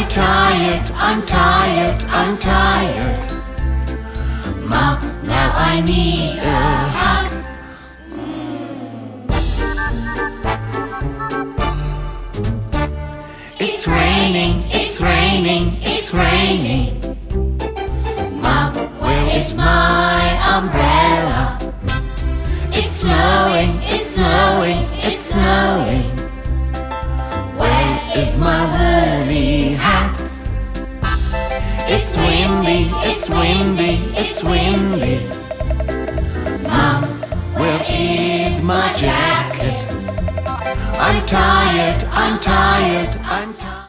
I'm tired, I'm tired, I'm tired. Mum, now I need a hug. It's raining, it's raining, it's raining. Mum, where is my umbrella? It's snowing, it's snowing, it's snowing. Where is my woolly hat? It's windy, it's windy, it's windy. Mum, where is my jacket? I'm tired, I'm tired, I'm tired.